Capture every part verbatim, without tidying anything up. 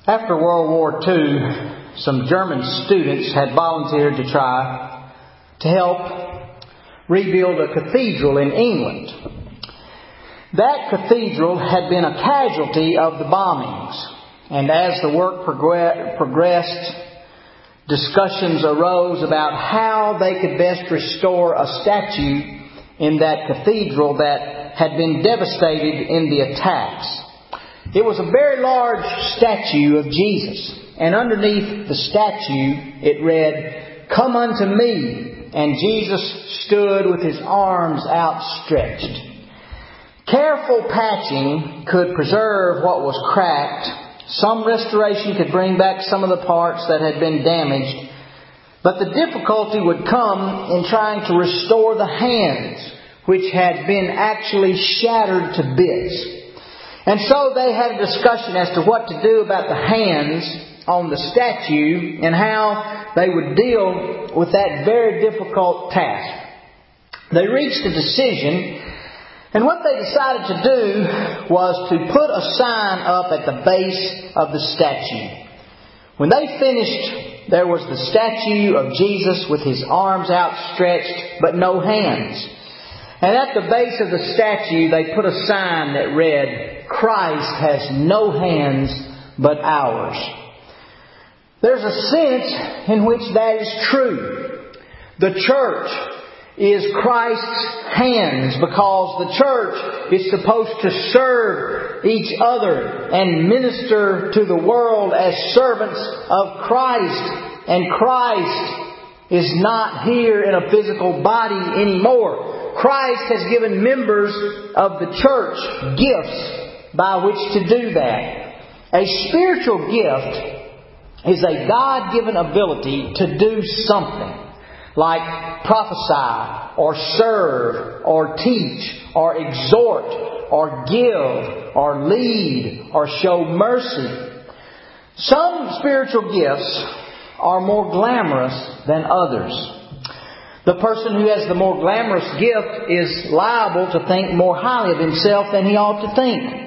After World War Two, some German students had volunteered to try to help rebuild a cathedral in England. That cathedral had been a casualty of the bombings, and as the work progressed, discussions arose about how they could best restore a statue in that cathedral that had been devastated in the attacks. It was a very large statue of Jesus, and underneath the statue it read, "Come unto me," and Jesus stood with His arms outstretched. Careful patching could preserve what was cracked. Some restoration could bring back some of the parts that had been damaged. But the difficulty would come in trying to restore the hands, which had been actually shattered to bits. And so they had a discussion as to what to do about the hands on the statue and how they would deal with that very difficult task. They reached a decision, and what they decided to do was to put a sign up at the base of the statue. When they finished, there was the statue of Jesus with His arms outstretched, but no hands. And at the base of the statue, they put a sign that read, "Christ has no hands but ours." There's a sense in which that is true. The church is Christ's hands because the church is supposed to serve each other and minister to the world as servants of Christ. And Christ is not here in a physical body anymore. Christ has given members of the church gifts by which to do that. A spiritual gift is a God-given ability to do something, like prophesy, or serve, or teach, or exhort, or give, or lead, or show mercy. Some spiritual gifts are more glamorous than others. The person who has the more glamorous gift is liable to think more highly of himself than he ought to think.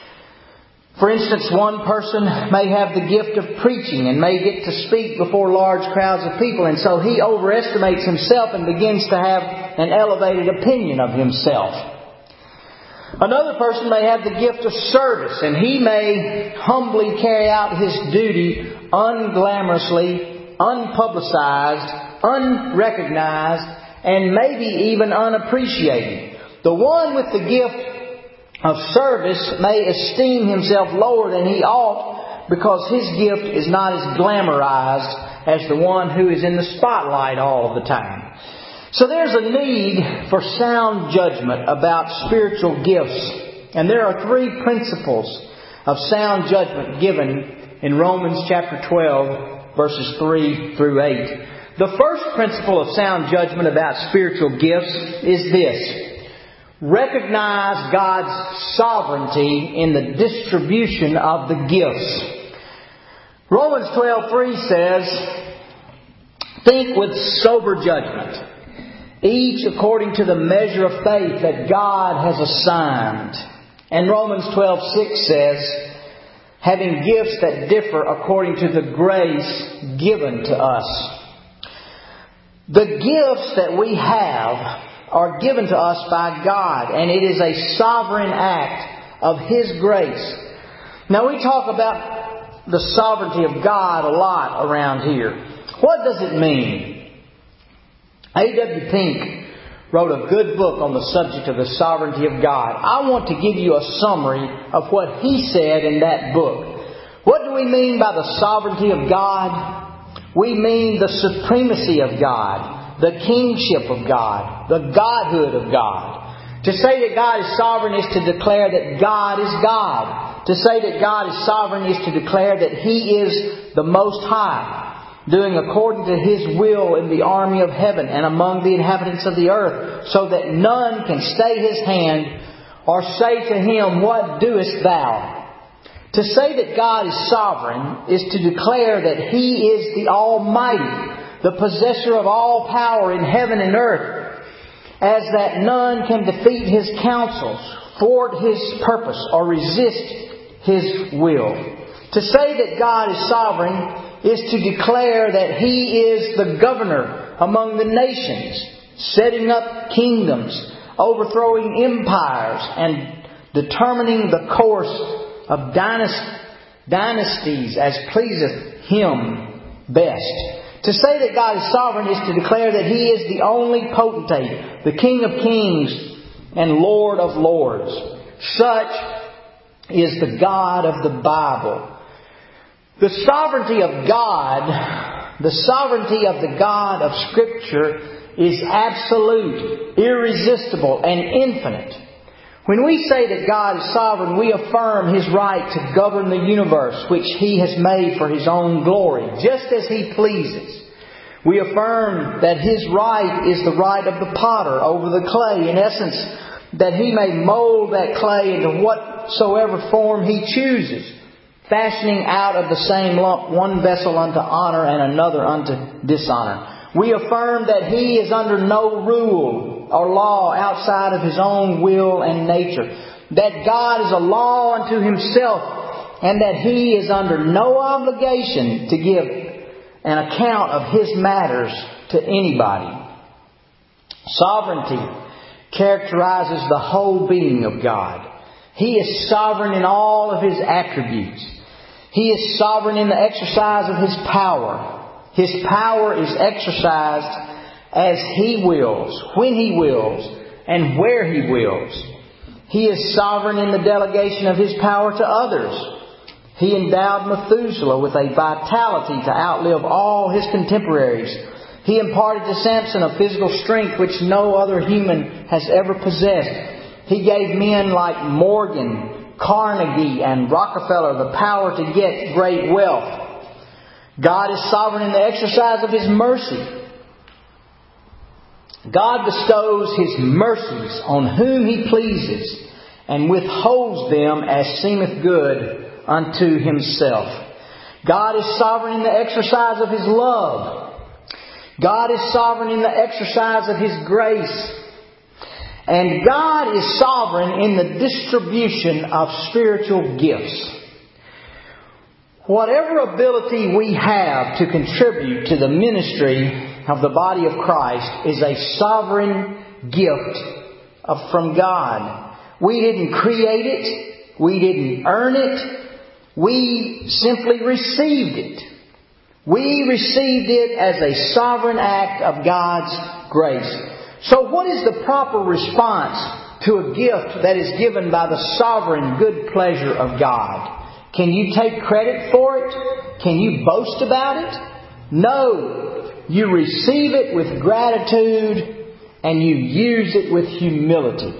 For instance, one person may have the gift of preaching and may get to speak before large crowds of people, and so he overestimates himself and begins to have an elevated opinion of himself. Another person may have the gift of service, and he may humbly carry out his duty unglamorously, unpublicized, unrecognized, and maybe even unappreciated. The one with the gift of service may esteem himself lower than he ought because his gift is not as glamorized as the one who is in the spotlight all of the time. So there's a need for sound judgment about spiritual gifts. And there are three principles of sound judgment given in Romans chapter twelve, verses three through eight. The first principle of sound judgment about spiritual gifts is this: recognize God's sovereignty in the distribution of the gifts. Romans twelve three says, "Think with sober judgment, each according to the measure of faith that God has assigned." And Romans twelve six says, "Having gifts that differ according to the grace given to us." The gifts that we have are given to us by God, and it is a sovereign act of His grace. Now, we talk about the sovereignty of God a lot around here. What does it mean? A W Pink wrote a good book on the subject of the sovereignty of God. I want to give you a summary of what he said in that book. What do we mean by the sovereignty of God? We mean the supremacy of God, the kingship of God, the godhood of God. To say that God is sovereign is to declare that God is God. To say that God is sovereign is to declare that He is the Most High, doing according to His will in the army of heaven and among the inhabitants of the earth, so that none can stay His hand or say to Him, "What doest thou?" To say that God is sovereign is to declare that He is the Almighty, the possessor of all power in heaven and earth, as that none can defeat His counsels, thwart His purpose, or resist His will. To say that God is sovereign is to declare that He is the governor among the nations, setting up kingdoms, overthrowing empires, and determining the course of dynasties as pleaseth Him best. To say that God is sovereign is to declare that He is the only potentate, the King of kings and Lord of lords. Such is the God of the Bible. The sovereignty of God, the sovereignty of the God of Scripture is absolute, irresistible, and infinite. When we say that God is sovereign, we affirm His right to govern the universe, which He has made for His own glory, just as He pleases. We affirm that His right is the right of the potter over the clay, in essence, that He may mold that clay into whatsoever form He chooses, fashioning out of the same lump one vessel unto honor and another unto dishonor. We affirm that He is under no rule or law outside of His own will and nature. That God is a law unto Himself, and that He is under no obligation to give an account of His matters to anybody. Sovereignty characterizes the whole being of God. He is sovereign in all of His attributes. He is sovereign in the exercise of His power. His power is exercised as He wills, when He wills, and where He wills. He is sovereign in the delegation of His power to others. He endowed Methuselah with a vitality to outlive all his contemporaries. He imparted to Samson a physical strength which no other human has ever possessed. He gave men like Morgan, Carnegie, and Rockefeller the power to get great wealth. God is sovereign in the exercise of His mercy. God bestows His mercies on whom He pleases, and withholds them as seemeth good unto Himself. God is sovereign in the exercise of His love. God is sovereign in the exercise of His grace. And God is sovereign in the distribution of spiritual gifts. Whatever ability we have to contribute to the ministry of the body of Christ is a sovereign gift from God. We didn't create it. We didn't earn it. We simply received it. We received it as a sovereign act of God's grace. So what is the proper response to a gift that is given by the sovereign good pleasure of God? Can you take credit for it? Can you boast about it? No. You receive it with gratitude and you use it with humility.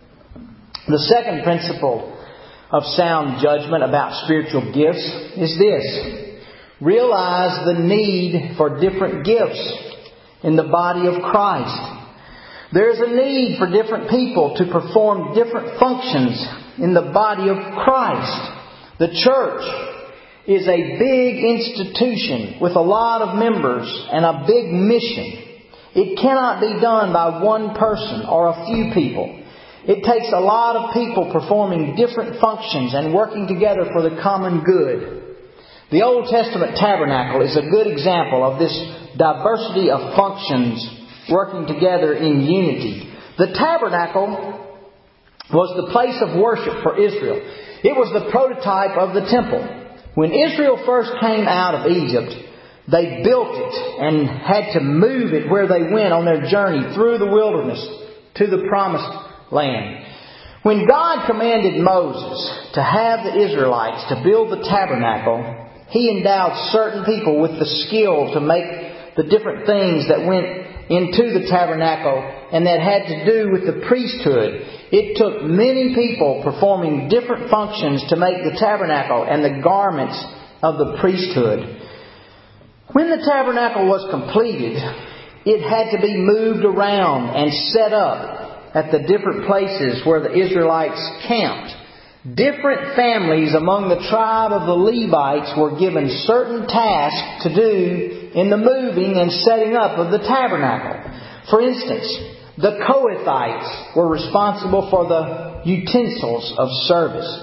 The second principle of sound judgment about spiritual gifts is this. Realize the need for different gifts in the body of Christ. There is a need for different people to perform different functions in the body of Christ. The church is a big institution with a lot of members and a big mission. It cannot be done by one person or a few people. It takes a lot of people performing different functions and working together for the common good. The Old Testament tabernacle is a good example of this diversity of functions working together in unity. The tabernacle was the place of worship for Israel. It was the prototype of the temple. When Israel first came out of Egypt, they built it and had to move it where they went on their journey through the wilderness to the promised land. When God commanded Moses to have the Israelites to build the tabernacle, He endowed certain people with the skill to make the different things that went into the tabernacle and that had to do with the priesthood. It took many people performing different functions to make the tabernacle and the garments of the priesthood. When the tabernacle was completed, it had to be moved around and set up at the different places where the Israelites camped. Different families among the tribe of the Levites were given certain tasks to do in the moving and setting up of the tabernacle. For instance, the Kohathites were responsible for the utensils of service.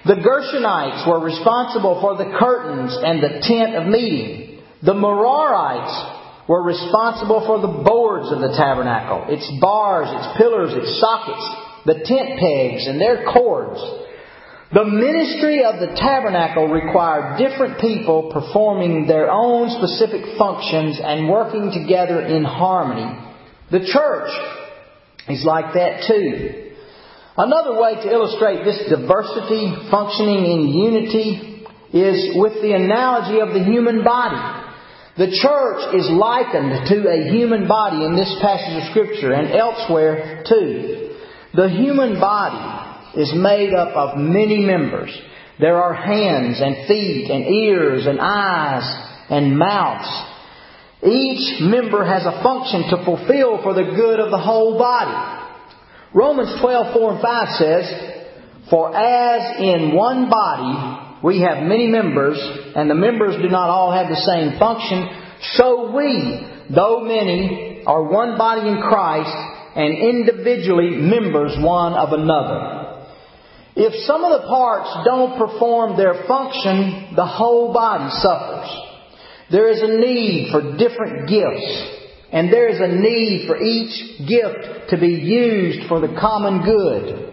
The Gershonites were responsible for the curtains and the tent of meeting. The Merarites were responsible for the boards of the tabernacle, its bars, its pillars, its sockets, the tent pegs, and their cords. The ministry of the tabernacle required different people performing their own specific functions and working together in harmony. The church is like that too. Another way to illustrate this diversity functioning in unity is with the analogy of the human body. The church is likened to a human body in this passage of Scripture and elsewhere too. The human body is made up of many members. There are hands and feet and ears and eyes and mouths. Each member has a function to fulfill for the good of the whole body. Romans twelve, four and five says, "For as in one body we have many members, and the members do not all have the same function, so we, though many, are one body in Christ, and individually members one of another." If some of the parts don't perform their function, the whole body suffers. There is a need for different gifts, and there is a need for each gift to be used for the common good.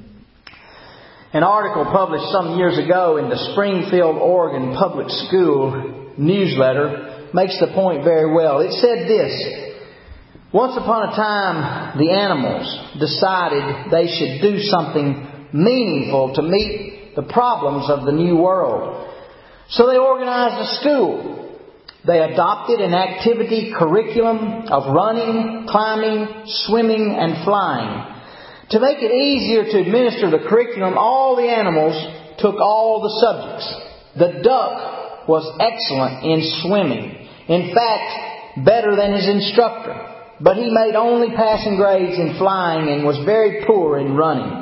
An article published some years ago in the Springfield, Oregon Public School newsletter makes the point very well. It said this: "Once upon a time, the animals decided they should do something meaningful to meet the problems of the new world. So they organized a school. They adopted an activity curriculum of running, climbing, swimming, and flying. To make it easier to administer the curriculum, all the animals took all the subjects. The duck was excellent in swimming. In fact, better than his instructor. But he made only passing grades in flying and was very poor in running.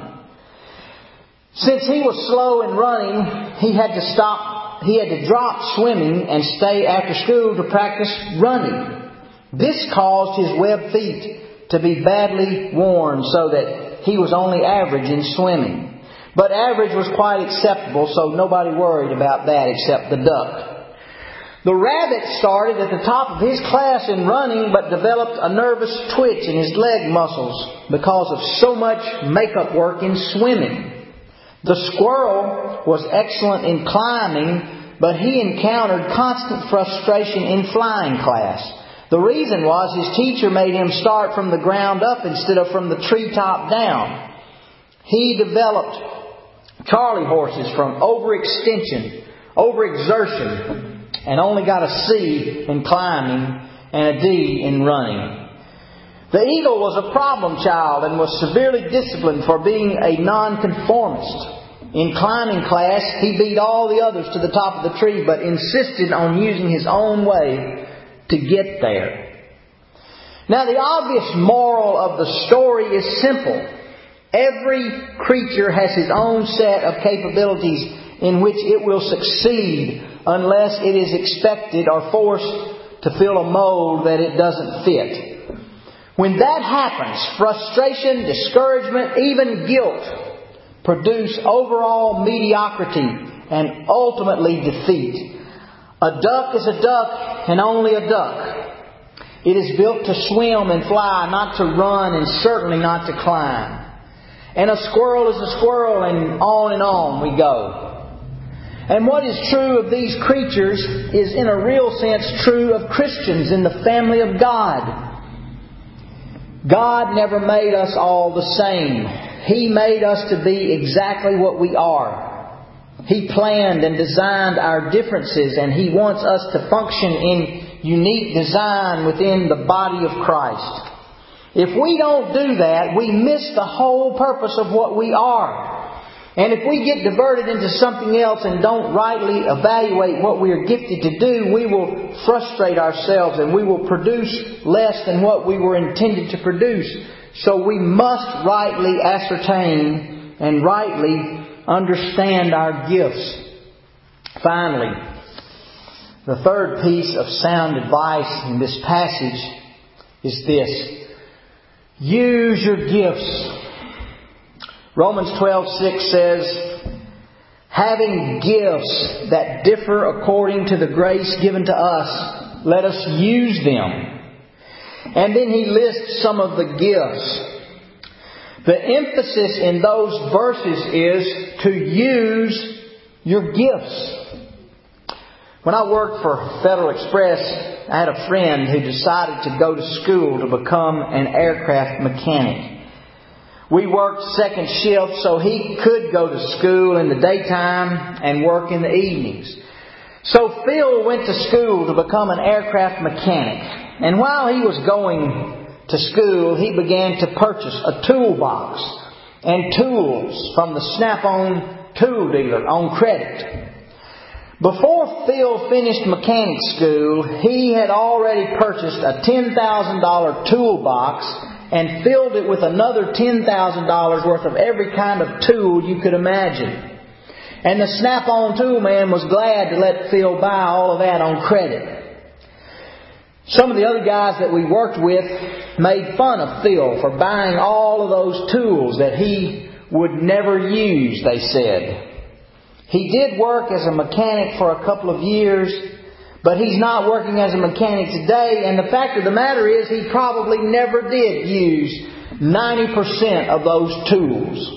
Since he was slow in running, he had to stop, he had to drop swimming and stay after school to practice running. This caused his webbed feet to be badly worn so that he was only average in swimming. But average was quite acceptable, so nobody worried about that except the duck. The rabbit started at the top of his class in running, but developed a nervous twitch in his leg muscles because of so much makeup work in swimming. The squirrel was excellent in climbing, but he encountered constant frustration in flying class. The reason was his teacher made him start from the ground up instead of from the treetop down. He developed Charlie horses from overextension, overexertion, and only got a C in climbing and a D in running. The eagle was a problem child and was severely disciplined for being a nonconformist. In climbing class, he beat all the others to the top of the tree, but insisted on using his own way to get there. Now, the obvious moral of the story is simple. Every creature has his own set of capabilities in which it will succeed unless it is expected or forced to fill a mold that it doesn't fit. When that happens, frustration, discouragement, even guilt produce overall mediocrity and ultimately defeat. A duck is a duck and only a duck. It is built to swim and fly, not to run and certainly not to climb. And a squirrel is a squirrel, and on and on we go. And what is true of these creatures is in a real sense true of Christians in the family of God. God never made us all the same. He made us to be exactly what we are. He planned and designed our differences, and He wants us to function in unique design within the body of Christ. If we don't do that, we miss the whole purpose of what we are. And if we get diverted into something else and don't rightly evaluate what we are gifted to do, we will frustrate ourselves and we will produce less than what we were intended to produce. So we must rightly ascertain and rightly understand our gifts. Finally, the third piece of sound advice in this passage is this: use your gifts. Romans twelve six says, having gifts that differ according to the grace given to us, let us use them. And then he lists some of the gifts. The emphasis in those verses is to use your gifts. When I worked for Federal Express, I had a friend who decided to go to school to become an aircraft mechanic. We worked second shift, so he could go to school in the daytime and work in the evenings. So Phil went to school to become an aircraft mechanic. And while he was going to school, he began to purchase a toolbox and tools from the Snap-on tool dealer on credit. Before Phil finished mechanic school, he had already purchased a ten thousand dollars toolbox and filled it with another ten thousand dollars worth of every kind of tool you could imagine. And the Snap-on tool man was glad to let Phil buy all of that on credit. Some of the other guys that we worked with made fun of Phil for buying all of those tools that he would never use, they said. He did work as a mechanic for a couple of years, but he's not working as a mechanic today. And the fact of the matter is he probably never did use ninety percent of those tools.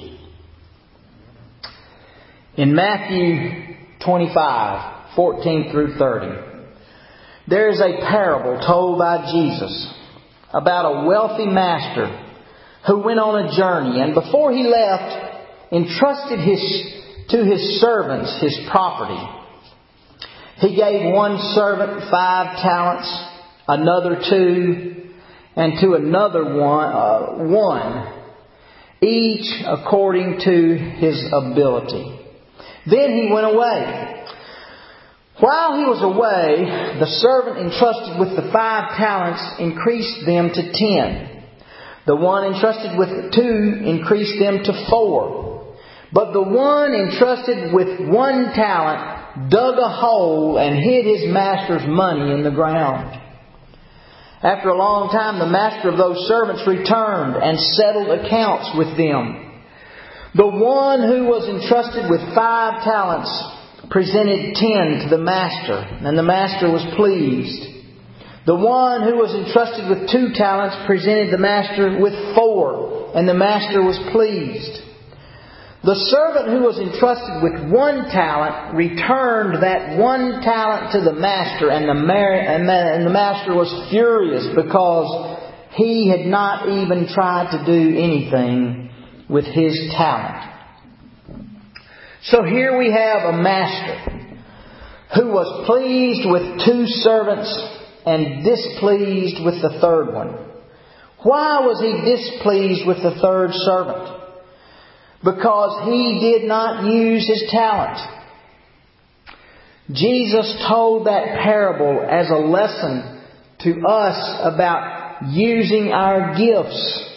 In Matthew twenty-five, fourteen through thirty, there is a parable told by Jesus about a wealthy master who went on a journey, and before he left, entrusted his, to his servants his property. He gave one servant five talents, another two, and to another one, uh, one, each according to his ability. Then he went away. While he was away, the servant entrusted with the five talents increased them to ten. The one entrusted with two increased them to four. But the one entrusted with one talent dug a hole and hid his master's money in the ground. After a long time, the master of those servants returned and settled accounts with them. The one who was entrusted with five talents presented ten to the master, and the master was pleased. The one who was entrusted with two talents presented the master with four, and the master was pleased. The servant who was entrusted with one talent returned that one talent to the master, and the, mar- and the master was furious because he had not even tried to do anything with his talent. So here we have a master who was pleased with two servants and displeased with the third one. Why was he displeased with the third servant? Because he did not use his talent. Jesus told that parable as a lesson to us about using our gifts.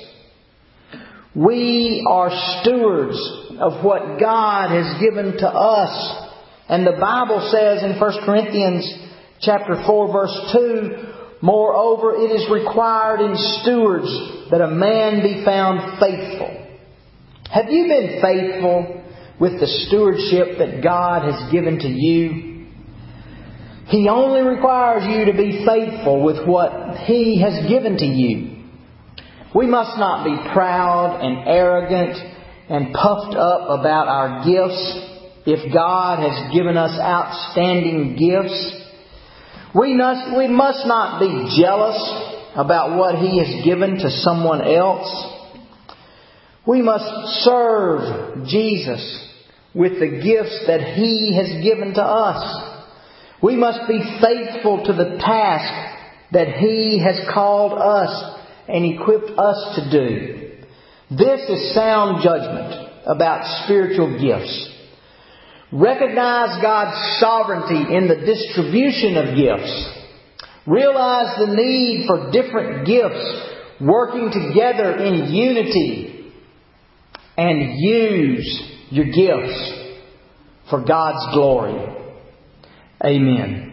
We are stewards of what God has given to us. And the Bible says in First Corinthians chapter four verse two, moreover, it is required in stewards that a man be found faithful. Have you been faithful with the stewardship that God has given to you? He only requires you to be faithful with what He has given to you. We must not be proud and arrogant and puffed up about our gifts. If God has given us outstanding gifts, we must, we must not be jealous about what He has given to someone else. We must serve Jesus with the gifts that He has given to us. We must be faithful to the task that He has called us and equipped us to do. This is sound judgment about spiritual gifts. Recognize God's sovereignty in the distribution of gifts. Realize the need for different gifts working together in unity. And use your gifts for God's glory. Amen.